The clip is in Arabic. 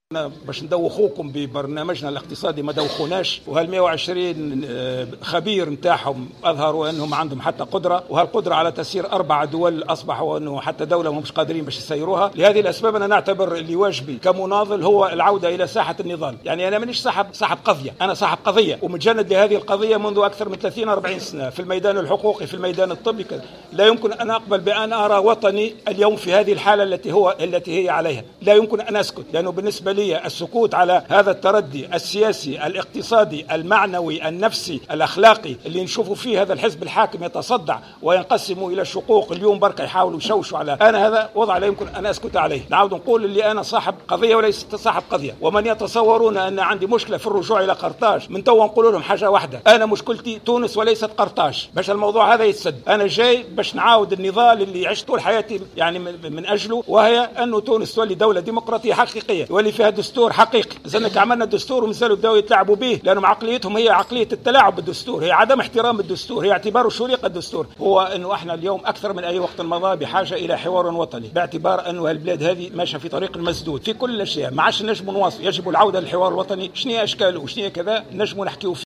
باش ندوخوكم ببرنامجنا الاقتصادي ما دوخوناش، وهال 120 خبير نتاعهم اظهروا انهم عندهم حتى قدره، وهالقدره على تسيير 4 دول اصبحوا انه حتى دوله مش قادرين باش يسيروها. لهذه الاسباب انا نعتبر اللي واجبي كمناضل هو العوده الى ساحه النضال. يعني انا مانيش صاحب قضيه، انا صاحب قضيه ومتجند لهذه القضيه منذ اكثر من 30-40 سنه في الميدان الحقوقي، في الميدان الطبي كذا. لا يمكن ان اقبل بان ارى وطني اليوم في هذه الحاله التي هي عليها. لا يمكن ان اسكت، لانه بالنسبه لي السكوت على هذا التردي السياسي الاقتصادي المعنوي النفسي الاخلاقي اللي نشوفوا فيه هذا الحزب الحاكم يتصدع وينقسم الى شقوق، اليوم بركه يحاولوا يشوشوا على هذا وضع لا يمكن ان اسكت عليه. نعاود نقول اللي انا صاحب قضيه وليس صاحب قضيه، ومن يتصورون ان عندي مشكله في الرجوع الى قرطاج من توا نقول لهم حاجه واحده، انا مشكلتي تونس وليست قرطاج، باش الموضوع هذا يتسد. انا جاي باش نعاود النضال اللي عشت طول حياتي يعني من اجله، وهي انه تونس تولي دوله ديمقراطيه حقيقيه، يولي فيها دستور حقيقي. زنك عملنا الدستور ومازالوا بداوا يتلاعبوا به، لانهم عقليتهم هي عقليه التلاعب بالدستور، هي عدم احترام الدستور، هي اعتباره شريقه الدستور. هو انه احنا اليوم اكثر من اي وقت مضى بحاجه الى حوار وطني، باعتبار انه البلاد هذه ماشيه في طريق مسدود في كل الاشياء، ما عادش نجموا نواصل، يجب العوده للحوار الوطني. شنو اشكاله وشنو كذا نجموا نحكيوا